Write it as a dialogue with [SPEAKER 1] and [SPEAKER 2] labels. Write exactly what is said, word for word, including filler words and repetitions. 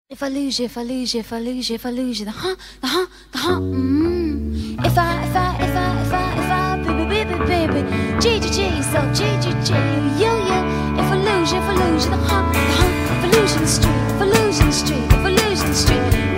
[SPEAKER 1] If I lose you, if I lose you, if I lose you, if I lose you, the huh, the huh, the huh, mmm. If I, if I, if I, if I, if I, baby, baby, baby, G, G, G, so G, G, G, yo, yo. If I lose you, if I lose you, the huh, the huh, if I lose you in the street, if I lose you in the street, if I lose you in the street.